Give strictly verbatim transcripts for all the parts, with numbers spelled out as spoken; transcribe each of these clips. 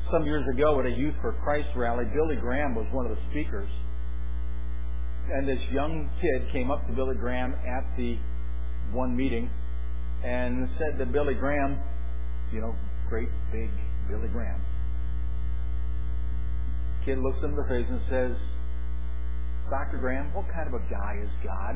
Some years ago at a Youth for Christ rally, Billy Graham was one of the speakers. And this young kid came up to Billy Graham at the one meeting and said to Billy Graham, you know, great big Billy Graham. Kid looks him in the face and says, Doctor Graham, what kind of a guy is God?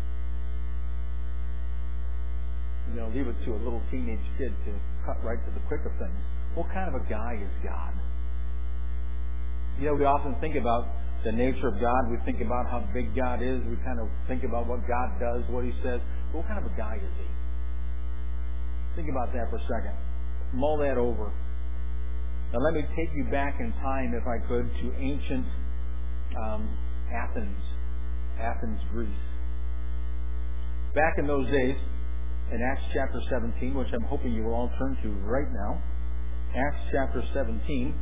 You know, leave it to a little teenage kid to cut right to the quick of things. What kind of a guy is God? You know, we often think about the nature of God. We think about how big God is. We kind of think about what God does, what He says. But what kind of a guy is He? Think about that for a second. Mull that over. Now let me take you back in time, if I could, to ancient um, Athens, Athens, Greece. Back in those days, in Acts chapter seventeen, which I'm hoping you will all turn to right now, Acts chapter seventeen,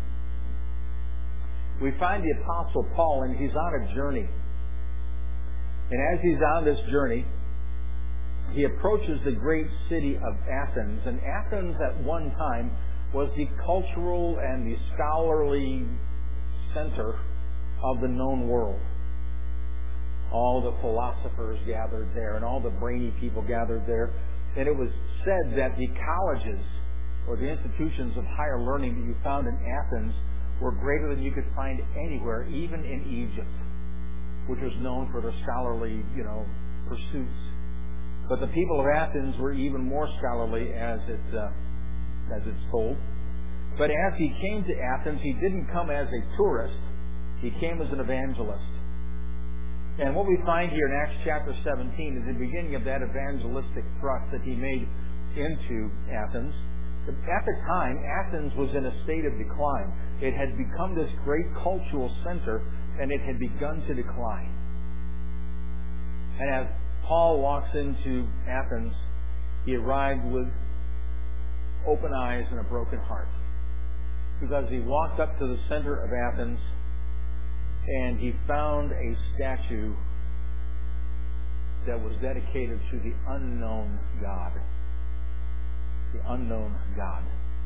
we find the Apostle Paul, and he's on a journey. And as he's on this journey, he approaches the great city of Athens. And Athens at one time was the cultural and the scholarly center of the known world. All the philosophers gathered there, and all the brainy people gathered there. And it was said that the colleges or the institutions of higher learning that you found in Athens were greater than you could find anywhere, even in Egypt, which was known for their scholarly, you know, pursuits. But the people of Athens were even more scholarly, as it uh, as it's told. But as he came to Athens, he didn't come as a tourist. He came as an evangelist. And what we find here in Acts chapter seventeen is the beginning of that evangelistic thrust that he made into Athens. At the time, Athens was in a state of decline. It had become this great cultural center, and it had begun to decline. And as Paul walks into Athens, he arrived with open eyes and a broken heart. Because he walked up to the center of Athens, and he found a statue that was dedicated to the unknown God. The unknown God.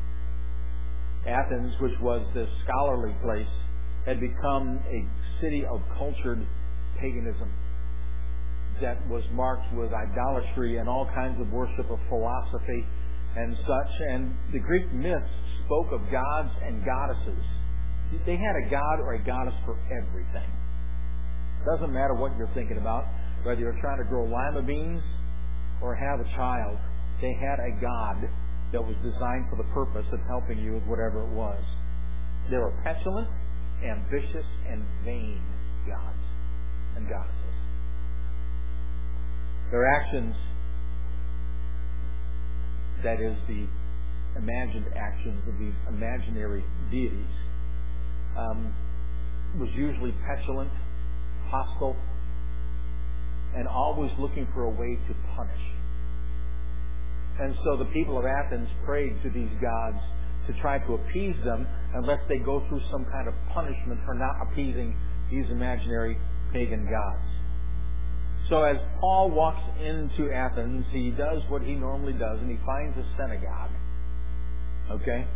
Athens, which was this scholarly place, had become a city of cultured paganism that was marked with idolatry and all kinds of worship of philosophy and such. And the Greek myths spoke of gods and goddesses. They had a god or a goddess for everything. Doesn't matter what you're thinking about, whether you're trying to grow lima beans or have a child. They had a god that was designed for the purpose of helping you with whatever it was. They were petulant, ambitious, and vain gods and goddesses. Their actions, that is, the imagined actions of these imaginary deities, um, was usually petulant, hostile, and always looking for a way to punish. And so the people of Athens prayed to these gods to try to appease them unless they go through some kind of punishment for not appeasing these imaginary pagan gods. So as Paul walks into Athens, he does what he normally does, and he finds a synagogue. Okay?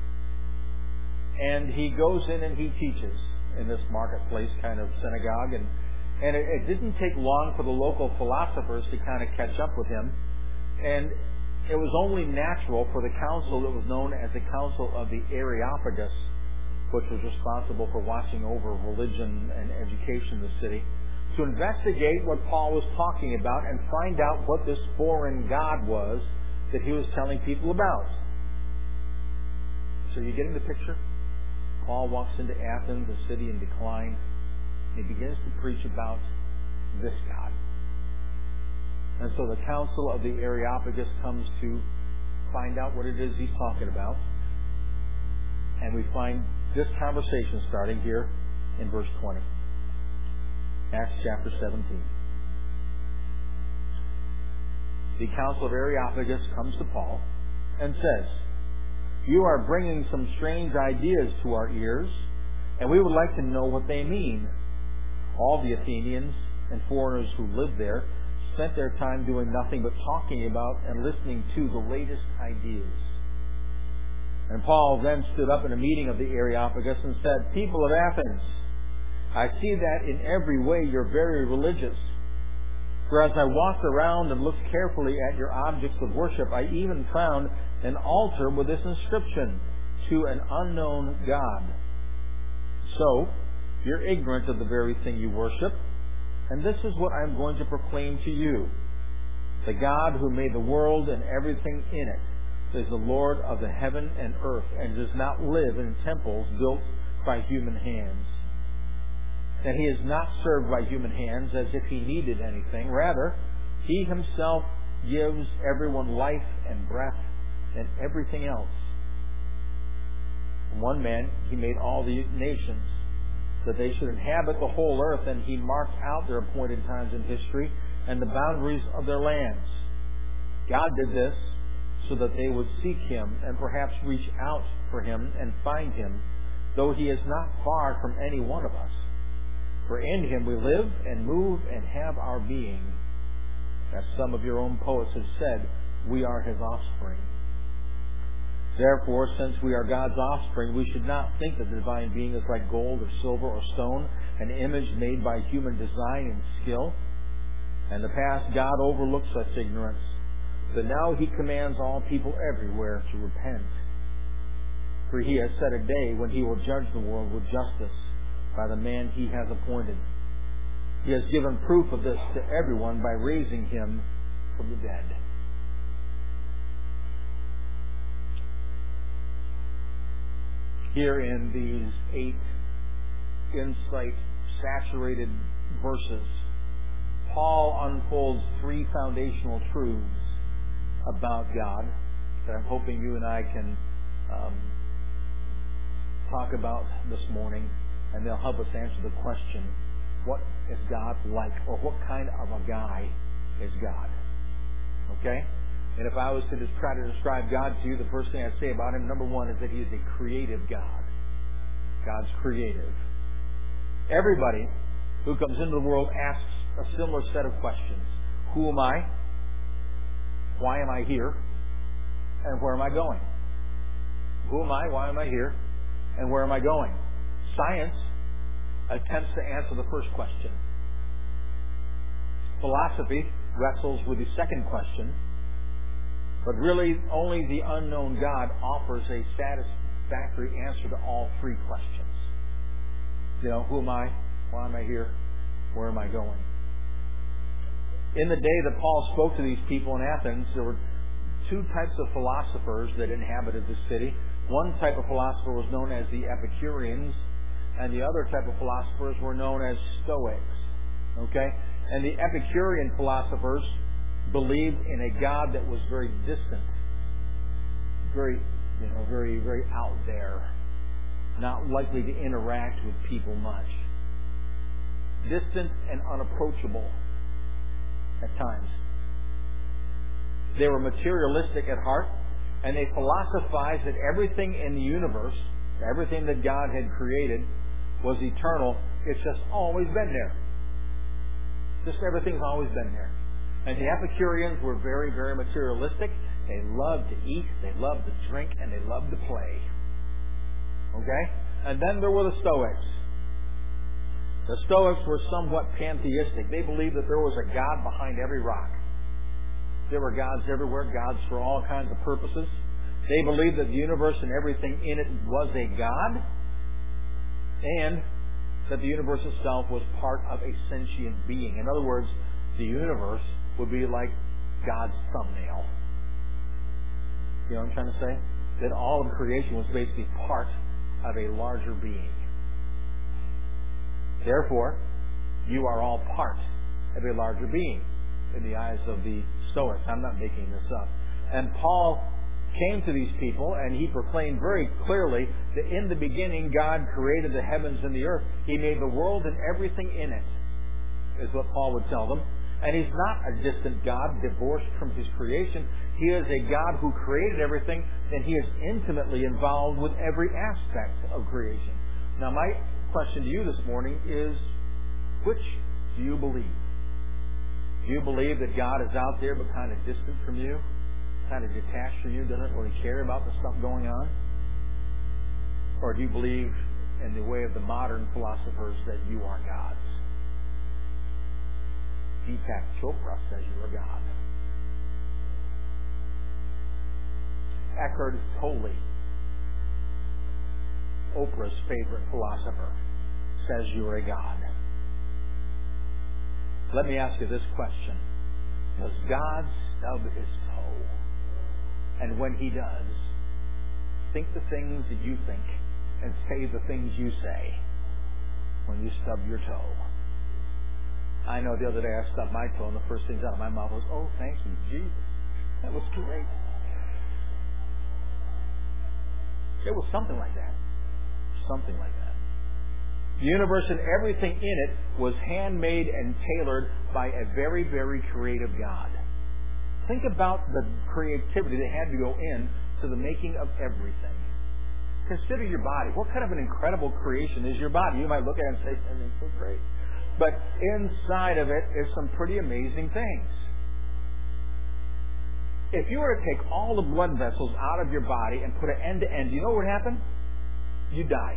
And he goes in and he teaches in this marketplace kind of synagogue. And, and it, it didn't take long for the local philosophers to kind of catch up with him. And it was only natural for the council that was known as the Council of the Areopagus, which was responsible for watching over religion and education in the city, to investigate what Paul was talking about and find out what this foreign god was that he was telling people about. So you getting the picture? Paul walks into Athens, a city in decline, and he begins to preach about this God. And so the Council of the Areopagus comes to find out what it is he's talking about. And we find this conversation starting here in verse twenty. Acts chapter seventeen. The Council of Areopagus comes to Paul and says, "You are bringing some strange ideas to our ears, and we would like to know what they mean." All the Athenians and foreigners who lived there spent their time doing nothing but talking about and listening to the latest ideas. And Paul then stood up in a meeting of the Areopagus and said, "People of Athens, I see that in every way you're very religious. For as I walked around and looked carefully at your objects of worship, I even found an altar with this inscription, 'To an unknown God.' So, you're ignorant of the very thing you worship, and this is what I'm going to proclaim to you. The God who made the world and everything in it is the Lord of the heaven and earth, and does not live in temples built by human hands. And he is not served by human hands as if he needed anything. Rather, he himself gives everyone life and breath and everything else. One man, he made all the nations, that they should inhabit the whole earth, and he marked out their appointed times in history and the boundaries of their lands. God did this so that they would seek him and perhaps reach out for him and find him, though he is not far from any one of us. For in him we live and move and have our being. As some of your own poets have said, we are his offspring. Therefore, since we are God's offspring, we should not think that the divine being is like gold or silver or stone, an image made by human design and skill. In the past, God overlooked such ignorance, but now he commands all people everywhere to repent. For he has set a day when he will judge the world with justice by the man he has appointed. He has given proof of this to everyone by raising him from the dead." Here in these eight insight-saturated verses, Paul unfolds three foundational truths about God that I'm hoping you and I can um, talk about this morning, and they'll help us answer the question, what is God like, or what kind of a guy is God? Okay? And if I was to just try to describe God to you, the first thing I'd say about him, number one, is that he is a creative God. God's creative. Everybody who comes into the world asks a similar set of questions. Who am I? Why am I here? And where am I going? Who am I? Why am I here? And where am I going? Science attempts to answer the first question. Philosophy wrestles with the second question. But really, only the unknown God offers a satisfactory answer to all three questions. You know, who am I? Why am I here? Where am I going? In the day that Paul spoke to these people in Athens, there were two types of philosophers that inhabited the city. One type of philosopher was known as the Epicureans, and the other type of philosophers were known as Stoics. Okay? And the Epicurean philosophers believed in a God that was very distant, very, you know, very, very out there, not likely to interact with people much. Distant and unapproachable at times. They were materialistic at heart, and they philosophized that everything in the universe, everything that God had created, was eternal. It's just always been there. Just everything's always been there. And the Epicureans were very, very materialistic. They loved to eat, they loved to drink, and they loved to play. Okay? And then there were the Stoics. The Stoics were somewhat pantheistic. They believed that there was a God behind every rock. There were gods everywhere, gods for all kinds of purposes. They believed that the universe and everything in it was a God, and that the universe itself was part of a sentient being. In other words, the universe would be like God's thumbnail. You know what I'm trying to say? That all of creation was basically part of a larger being. Therefore, you are all part of a larger being in the eyes of the Stoics. I'm not making this up. And Paul came to these people and he proclaimed very clearly that in the beginning God created the heavens and the earth. He made the world and everything in it, is what Paul would tell them. And he's not a distant God divorced from his creation. He is a God who created everything, and he is intimately involved with every aspect of creation. Now, my question to you this morning is, which do you believe? Do you believe that God is out there but kind of distant from you? Kind of detached from you, doesn't really care about the stuff going on? Or do you believe in the way of the modern philosophers that you are gods? Deepak Chopra says you are God. Eckhart Tolle, Oprah's favorite philosopher, says you are a God. Let me ask you this question. Does God stub his toe? And when he does, think the things that you think and say the things you say when you stub your toe. I know the other day I stubbed my toe and the first things out of my mouth was, oh, thank you, Jesus. That was great. It was something like that. Something like that. The universe and everything in it was handmade and tailored by a very, very creative God. Think about the creativity that had to go in to the making of everything. Consider your body. What kind of an incredible creation is your body? You might look at it and say, everything's so great. But inside of it is some pretty amazing things. If you were to take all the blood vessels out of your body and put it end to end, do you know what would happen? You'd die.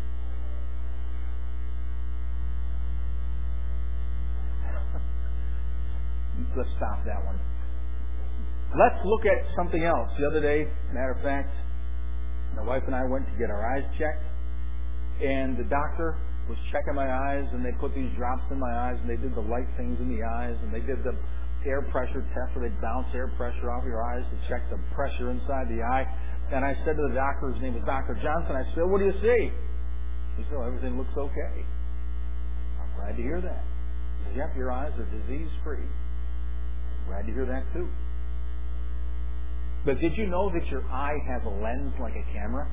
Let's stop that one. Let's look at something else. The other day, matter of fact, my wife and I went to get our eyes checked, and the doctor was checking my eyes, and they put these drops in my eyes, and they did the light things in the eyes, and they did the air pressure test where they bounce air pressure off your eyes to check the pressure inside the eye. And I said to the doctor, his name was Doctor Johnson, I said, what do you see? He said, oh, everything looks okay. I'm glad to hear that. He said, yep, your eyes are disease-free. I'm glad to hear that too. But did you know that your eye has a lens like a camera?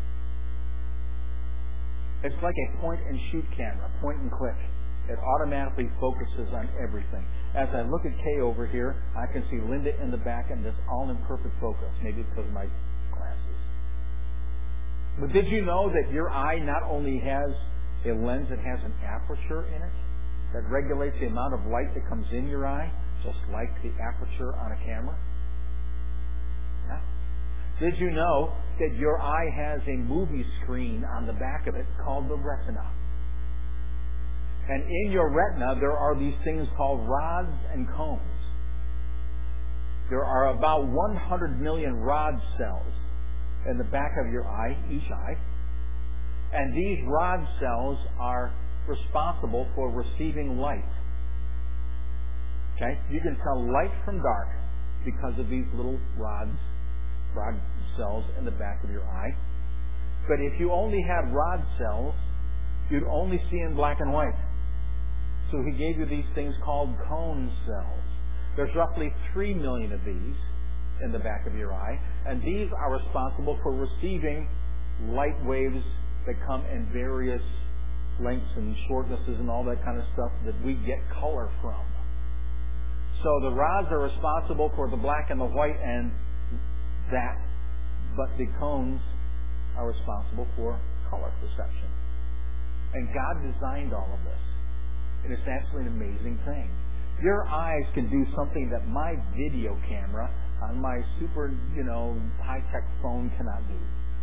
It's like a point-and-shoot camera, point and click. It automatically focuses on everything. As I look at Kay over here, I can see Linda in the back, and it's all in perfect focus, maybe because of my glasses. But did you know that your eye not only has a lens, it has an aperture in it that regulates the amount of light that comes in your eye, just like the aperture on a camera? Yeah. Did you know that your eye has a movie screen on the back of it called the retina? And in your retina, there are these things called rods and cones. There are about one hundred million rod cells in the back of your eye, each eye. And these rod cells are responsible for receiving light. Okay? You can tell light from dark because of these little rods, rod cells in the back of your eye. But if you only had rod cells, you'd only see in black and white. So he gave you these things called cone cells. There's roughly three million of these in the back of your eye, and these are responsible for receiving light waves that come in various lengths and shortnesses and all that kind of stuff that we get color from. So the rods are responsible for the black and the white and that, but the cones are responsible for color perception. And God designed all of this. And it's absolutely an amazing thing. Your eyes can do something that my video camera on my super, you know, high-tech phone cannot do.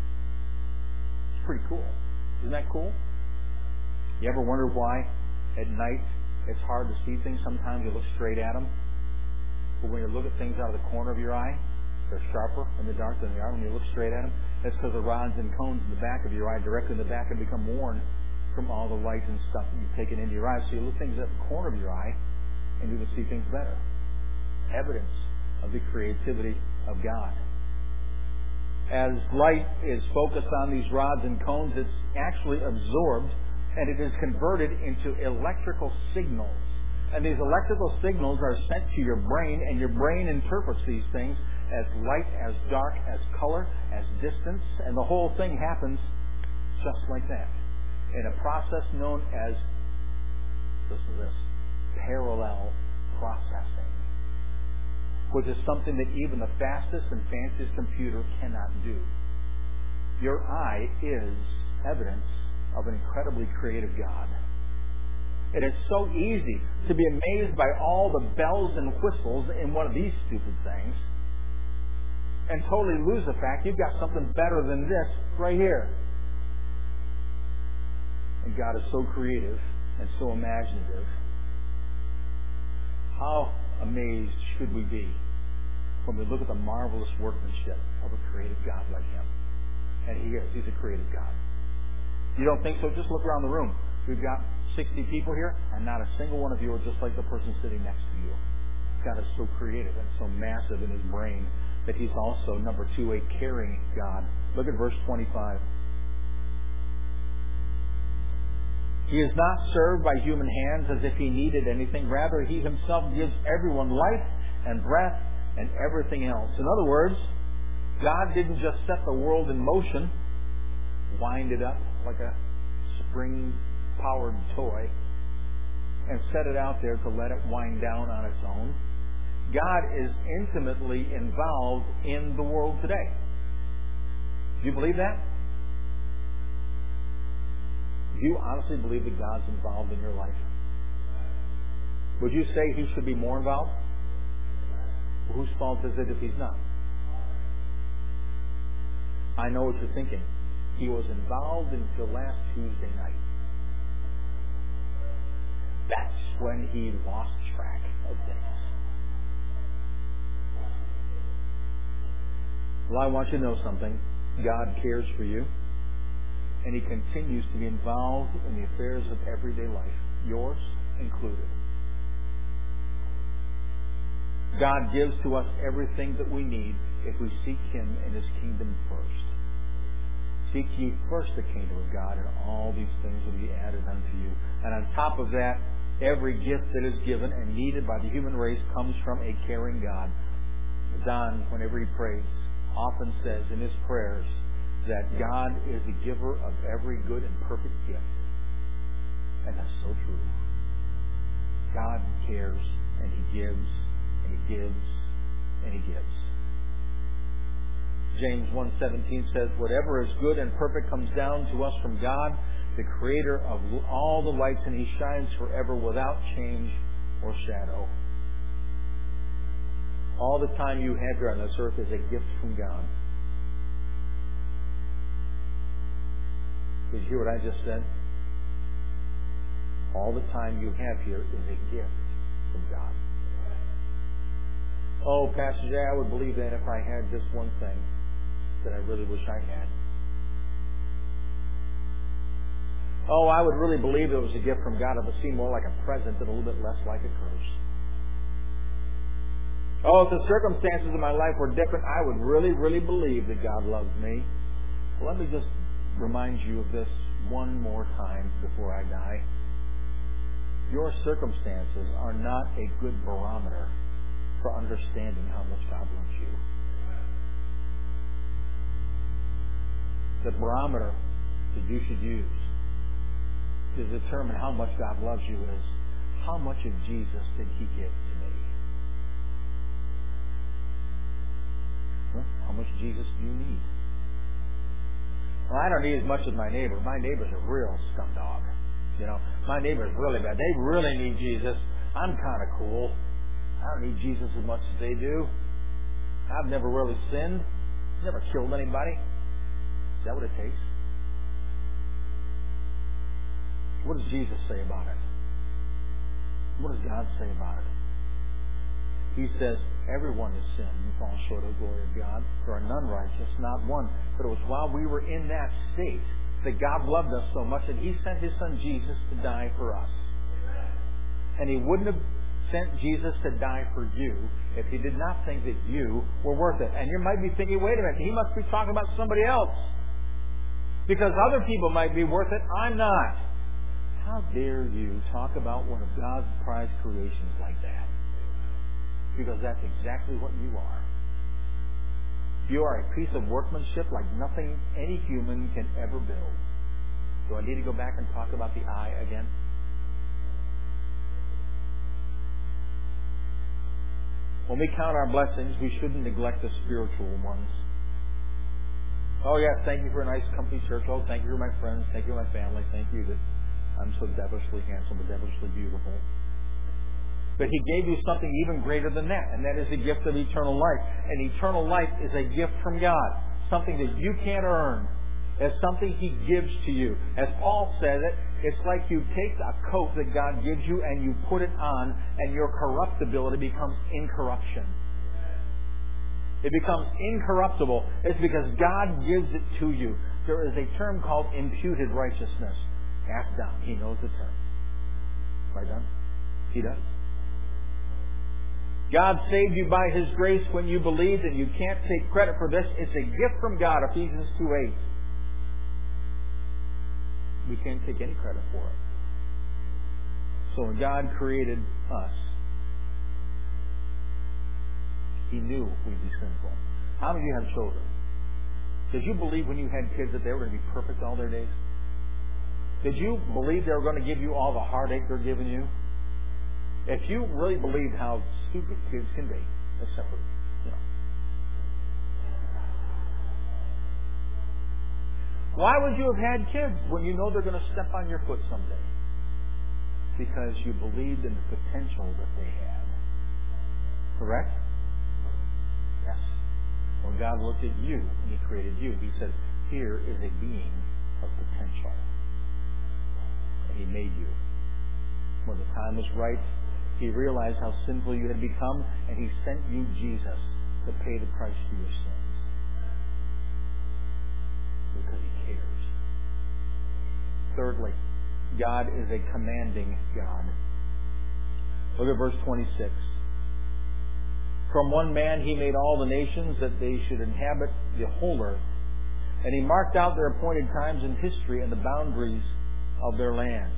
It's pretty cool. Isn't that cool? You ever wonder why at night it's hard to see things? Sometimes you look straight at them. But when you look at things out of the corner of your eye, they're sharper in the dark than they are when you look straight at them. That's because the rods and cones in the back of your eye, directly in the back, have become worn from all the light and stuff that you've taken into your eyes. So you look things at the corner of your eye, and you can see things better. Evidence of the creativity of God. As light is focused on these rods and cones, it's actually absorbed, and it is converted into electrical signals. And these electrical signals are sent to your brain, and your brain interprets these things as light, as dark, as color, as distance, and the whole thing happens just like that, in a process known as, listen to this, parallel processing, which is something that even the fastest and fanciest computer cannot do. Your eye is evidence of an incredibly creative God. It is so easy to be amazed by all the bells and whistles in one of these stupid things and totally lose the fact you've got something better than this right here. And God is so creative and so imaginative. How amazed should we be when we look at the marvelous workmanship of a creative God like Him? And He is. He's a creative God. You don't think so? Just look around the room. We've got sixty people here, and not a single one of you are just like the person sitting next to you. God is so creative and so massive in His brain that He's also, number two, a caring God. Look at verse twenty-five. He is not served by human hands as if He needed anything. Rather, He Himself gives everyone life and breath and everything else. In other words, God didn't just set the world in motion, wind it up like a spring-powered toy, and set it out there to let it wind down on its own. God is intimately involved in the world today. Do you believe that? Do you honestly believe that God's involved in your life? Would you say He should be more involved? Well, whose fault is it if He's not? I know what you're thinking. He was involved until last Tuesday night. That's when He lost track of things. Well, I want you to know something. God cares for you. And He continues to be involved in the affairs of everyday life, yours included. God gives to us everything that we need if we seek Him and His kingdom first. Seek ye first the kingdom of God, and all these things will be added unto you. And on top of that, every gift that is given and needed by the human race comes from a caring God. Don, whenever he prays, often says in his prayers that God is the giver of every good and perfect gift. And that's so true. God cares, and He gives, and He gives, and He gives. James one seventeen says, whatever is good and perfect comes down to us from God, the Creator of all the lights, and He shines forever without change or shadow. All the time you have here on this earth is a gift from God. Did you hear what I just said? All the time you have here is a gift from God. Oh, Pastor Jay, I would believe that if I had just one thing that I really wish I had. Oh, I would really believe it was a gift from God if it seemed more like a present and a little bit less like a curse. Oh, if the circumstances of my life were different, I would really, really believe that God loves me. Well, let me just remind you of this one more time before I die. Your circumstances are not a good barometer for understanding how much God loves you. The barometer that you should use to determine how much God loves you is, how much of Jesus did He give to me? Well, how much Jesus do you need? Well, I don't need as much as my neighbor. My neighbor's a real scum dog. You know, my neighbor's really bad. They really need Jesus. I'm kind of cool. I don't need Jesus as much as they do. I've never really sinned. Never killed anybody. Is that what it takes? What does Jesus say about it? What does God say about it? He says, everyone has sinned and fallen short of the glory of God. There are none righteous, not one. But it was while we were in that state that God loved us so much that He sent His Son Jesus to die for us. And He wouldn't have sent Jesus to die for you if He did not think that you were worth it. And you might be thinking, wait a minute, He must be talking about somebody else. Because other people might be worth it, I'm not. How dare you talk about one of God's prized creations like that? Because that's exactly what you are. You are a piece of workmanship like nothing any human can ever build. Do I need to go back and talk about the eye again? When we count our blessings, we shouldn't neglect the spiritual ones. Oh, yes, thank you for a nice, comfy church. Oh, thank you for my friends. Thank you for my family. Thank you that I'm so devilishly handsome and devilishly beautiful. But He gave you something even greater than that, and that is the gift of eternal life. And eternal life is a gift from God, something that you can't earn. as something He gives to you. As Paul said it, it's like you take a coat that God gives you and you put it on, and your corruptibility becomes incorruption. It becomes incorruptible. It's because God gives it to you. There is a term called imputed righteousness. Ask Don. He knows the term. Right, Don? He does. God saved you by His grace when you believed, and you can't take credit for this. It's a gift from God, Ephesians two eight. We can't take any credit for it. So when God created us, He knew we'd be sinful. How many of you have children? Did you believe when you had kids that they were going to be perfect all their days? Did you believe they were going to give you all the heartache they're giving you? If you really believed how stupid kids can be, except for, you know. Why would you have had kids when you know they're going to step on your foot someday? Because you believed in the potential that they had. Correct? Yes. When God looked at you and He created you, He said, here is a being of potential. And He made you. When the time was right, He realized how sinful you had become, and He sent you Jesus to pay the price for your sins. Because He cares. Thirdly, God is a commanding God. Look at verse twenty-six. From one man He made all the nations that they should inhabit the whole earth. And He marked out their appointed times in history and the boundaries of their lands.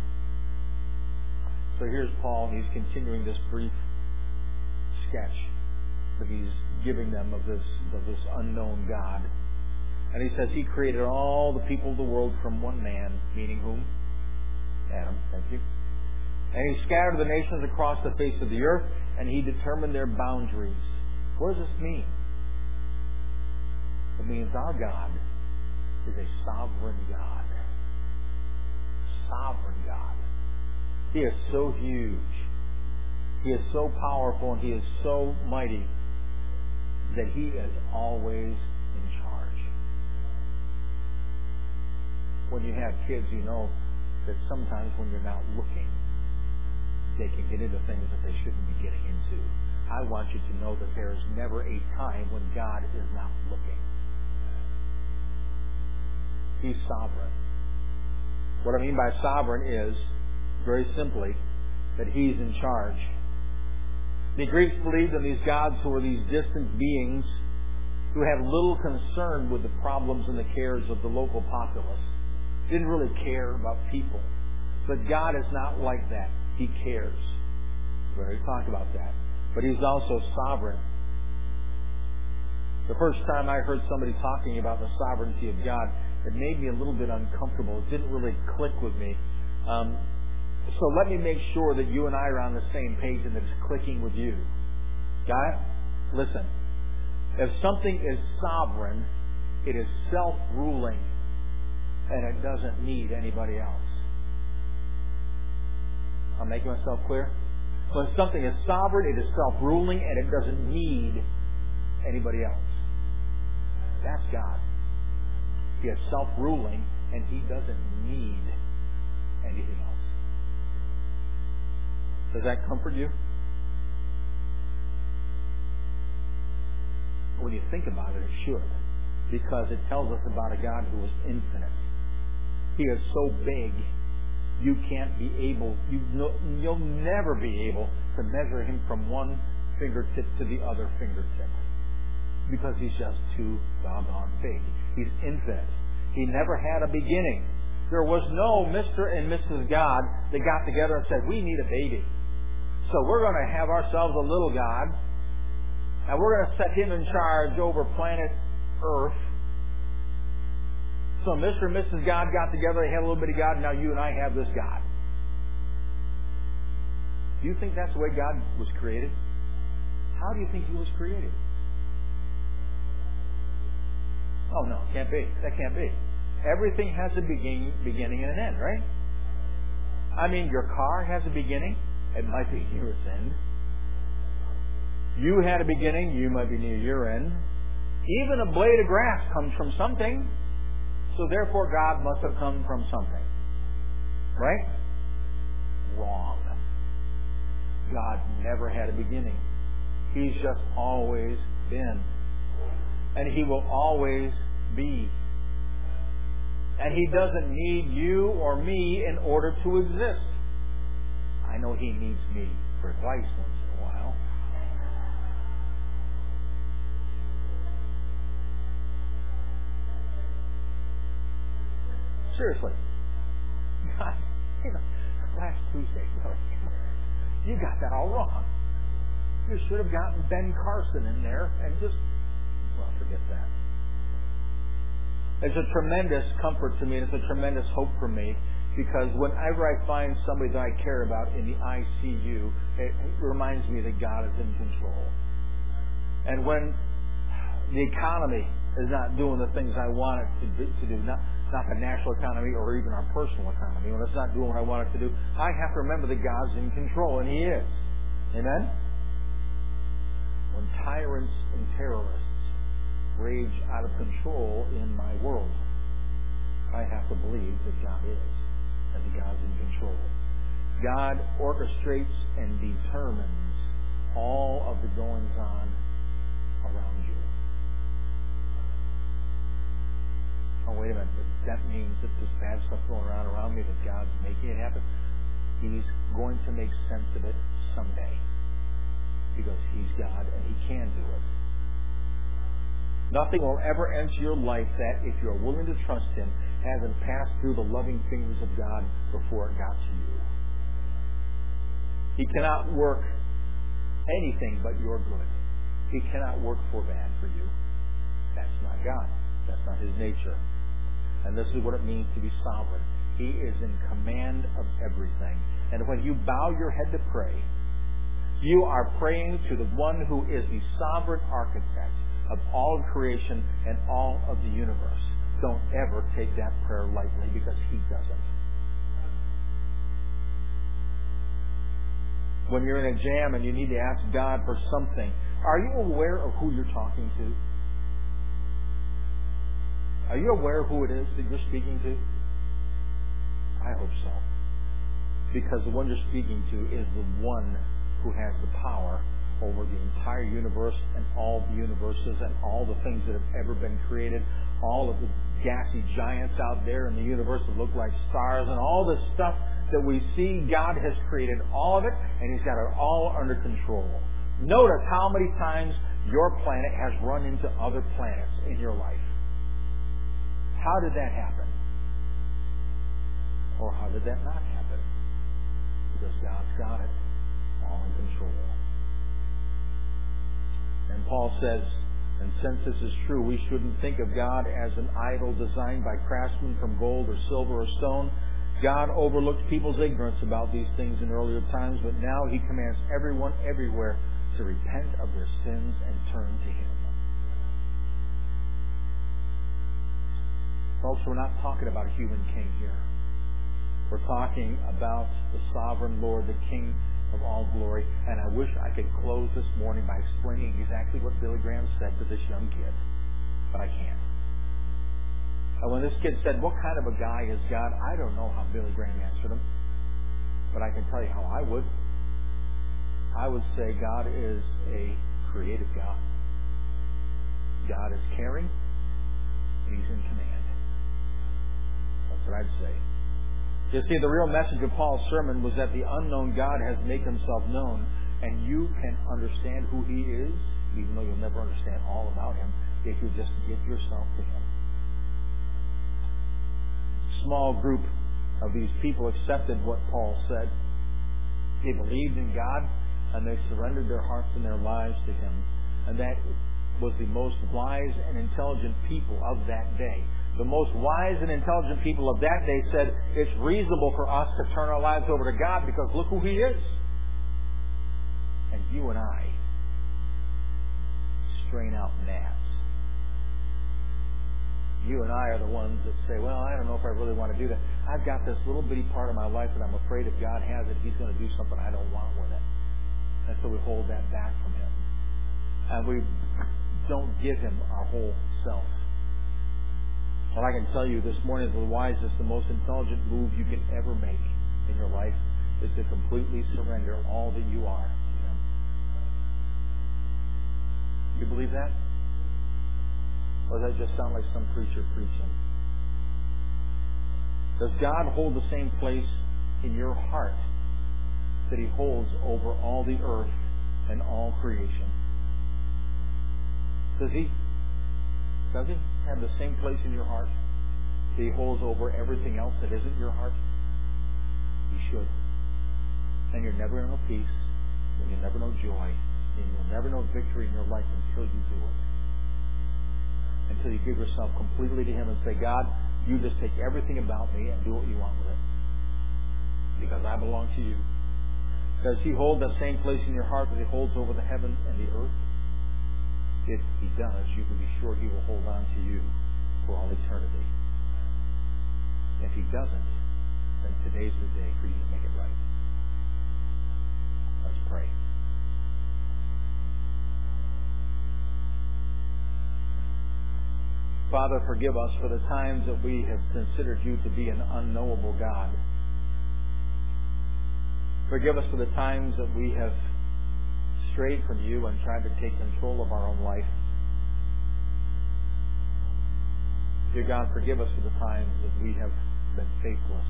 So here's Paul. He's continuing this brief sketch that he's giving them of this, of this unknown God. And he says He created all the people of the world from one man, meaning whom? Adam, thank you. And He scattered the nations across the face of the earth, and He determined their boundaries. What does this mean? It means our God is a sovereign God. Sovereign God. He is so huge. He is so powerful, and He is so mighty that He is always in charge. When you have kids, you know that sometimes when you're not looking, they can get into things that they shouldn't be getting into. I want you to know that there is never a time when God is not looking. He's sovereign. What I mean by sovereign is, very simply, that He's in charge. The Greeks believed in these gods who were these distant beings who had little concern with the problems and the cares of the local populace. Didn't really care about people. But God is not like that. He cares. We already talked about that. But He's also sovereign. The first time I heard somebody talking about the sovereignty of God, it made me a little bit uncomfortable. It didn't really click with me. Um, so let me make sure that you and I are on the same page and that it's clicking with you. Got it? Listen. If something is sovereign, it is self-ruling, and it doesn't need anybody else. I'm making myself clear? So if something is sovereign, it is self-ruling, and it doesn't need anybody else. That's God. He is self-ruling, and He doesn't need anything else. Does that comfort you? When you think about it, it should. Because it tells us about a God who is infinite. He is so big, you can't be able, you no, you'll never be able to measure Him from one fingertip to the other fingertip. Because He's just too doggone big. He's infinite. He never had a beginning. There was no Mister and Missus God that got together and said, we need a baby. So we're going to have ourselves a little God, and we're going to set Him in charge over planet Earth. So Mister and Missus God got together, they had a little bit of God, and now you and I have this God. Do you think that's the way God was created? How do you think He was created? Oh no, can't be. That can't be. Everything has a beginning, beginning and an end, right? I mean, your car has a beginning. It might be near its end. You had a beginning. You might be near your end. Even a blade of grass comes from something. so therefore God must have come from something. Right? Wrong. God never had a beginning. He's just always been. And He will always be. And He doesn't need you or me in order to exist. I know He needs me for advice once in a while. Seriously. God, you know, last Tuesday, you got that all wrong. You should have gotten Ben Carson in there and just, well, forget that. It's a tremendous comfort to me, and it's a tremendous hope for me, because whenever I find somebody that I care about in the I C U, it, it reminds me that God is in control. And when the economy is not doing the things I want it to do, to do not, not the national economy or even our personal economy, when it's not doing what I want it to do, I have to remember that God's in control, and He is. Amen? When tyrants and terrorists rage out of control in my world, I have to believe that God is, and that God's in control. God orchestrates and determines all of the goings on around you. Oh, wait a minute. That means that this bad stuff going around around me, that God's making it happen. He's going to make sense of it someday, because He's God and He can do it. Nothing will ever enter your life that, if you're willing to trust Him, hasn't passed through the loving fingers of God before it got to you. He cannot work anything but your good. He cannot work for bad for you. That's not God. That's not His nature. And this is what it means to be sovereign. He is in command of everything. And when you bow your head to pray, you are praying to the one who is the sovereign architect of all of creation and all of the universe. Don't ever take that prayer lightly, because He doesn't. When you're in a jam and you need to ask God for something, are you aware of who you're talking to? Are you aware of who it is that you're speaking to? I hope so. Because the one you're speaking to is the one who has the power over the entire universe and all the universes and all the things that have ever been created, all of the gassy giants out there in the universe that look like stars, and all the stuff that we see. God has created all of it, and He's got it all under control. Notice how many times your planet has run into other planets in your life. How did that happen? Or how did that not happen? Because God's got it all in control. And Paul says, and since this is true, we shouldn't think of God as an idol designed by craftsmen from gold or silver or stone. God overlooked people's ignorance about these things in earlier times, but now He commands everyone everywhere to repent of their sins and turn to Him. Folks, we're not talking about a human king here. We're talking about the sovereign Lord, the King of all glory. And I wish I could close this morning by explaining exactly what Billy Graham said to this young kid. But I can't. And when this kid said, what kind of a guy is God? I don't know how Billy Graham answered him. But I can tell you how I would. I would say God is a creative God. God is caring. And He's in command. That's what I'd say. You see, the real message of Paul's sermon was that the unknown God has made Himself known, and you can understand who He is, even though you'll never understand all about Him, if you just give yourself to Him. A small group of these people accepted what Paul said. They believed in God, and they surrendered their hearts and their lives to Him. And that was the most wise and intelligent people of that day. The most wise and intelligent people of that day said, it's reasonable for us to turn our lives over to God, because look who He is. And you and I strain out gnats. You and I are the ones that say, well, I don't know if I really want to do that. I've got this little bitty part of my life that I'm afraid if God has it, He's going to do something I don't want with it. And so we hold that back from Him. And we don't give Him our whole self. Well, I can tell you this morning, the wisest, the most intelligent move you can ever make in your life is to completely surrender all that you are to Him. You believe that? Or does that just sound like some preacher preaching? Does God hold the same place in your heart that He holds over all the earth and all creation? Does He? Does He have the same place in your heart that He holds over everything else that isn't your heart? He should. And you're never going to know peace, and you'll never know joy, and you'll never know victory in your life until you do it. Until you give yourself completely to Him and say, God, you just take everything about me and do what you want with it. Because I belong to you. Does He hold that same place in your heart that He holds over the heaven and the earth? If He does, you can be sure He will hold on to you for all eternity. If He doesn't, then today's the day for you to make it right. Let's pray. Father, forgive us for the times that we have considered you to be an unknowable God. Forgive us for the times that we have strayed from you and tried to take control of our own life. Dear God, forgive us for the times that we have been faithless.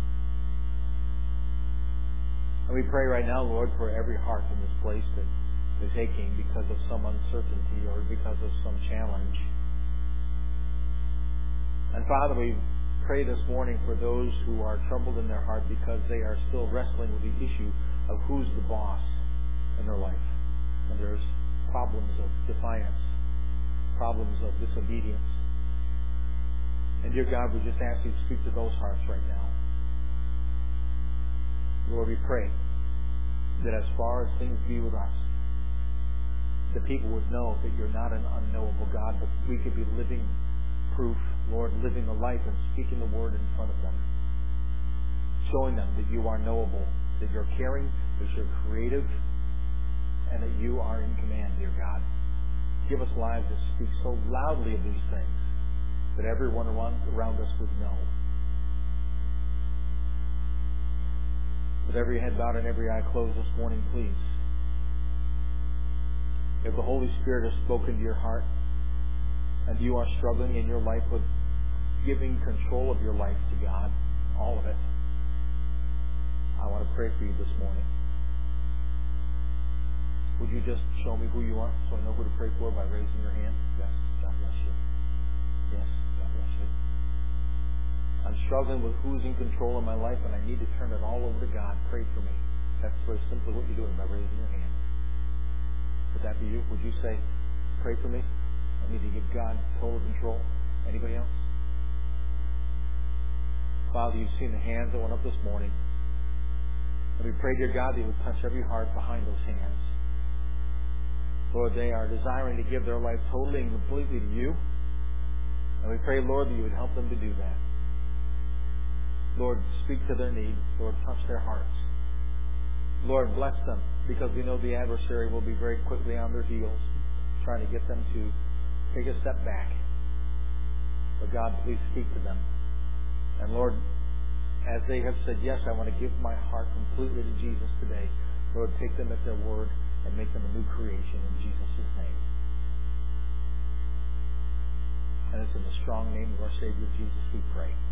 And we pray right now, Lord, for every heart in this place that is aching because of some uncertainty or because of some challenge. And Father, we pray this morning for those who are troubled in their heart because they are still wrestling with the issue of who's the boss in their life. And there's problems of defiance, problems of disobedience. And dear God, we just ask you to speak to those hearts right now. Lord, we pray that as far as things be with us, the people would know that you're not an unknowable God, but we could be living proof, Lord, living the life and speaking the word in front of them, showing them that you are knowable, that you're caring, that you're creative, and that you are in command, dear God. Give us lives that speak so loudly of these things that everyone around us would know. With every head bowed and every eye closed this morning, please, if the Holy Spirit has spoken to your heart and you are struggling in your life with giving control of your life to God, all of it, I want to pray for you this morning. Would you just show me who you are so I know who to pray for by raising your hand? Yes, God bless you. Yes, God bless you. I'm struggling with who's in control of my life and I need to turn it all over to God. Pray for me. That's very simply what you're doing by raising your hand. Would that be you? Would you say, pray for me? I need to give God total control. Anybody else? Father, you've seen the hands that went up this morning. And we pray, dear God, that you would touch every heart behind those hands. Lord, they are desiring to give their life totally and completely to you. And we pray, Lord, that you would help them to do that. Lord, speak to their needs. Lord, touch their hearts. Lord, bless them, because we know the adversary will be very quickly on their heels, trying to get them to take a step back. But God, please speak to them. And Lord, as they have said, yes, I want to give my heart completely to Jesus today, Lord, take them at their word and make them a new creation in Jesus' name. And it's in the strong name of our Savior Jesus we pray.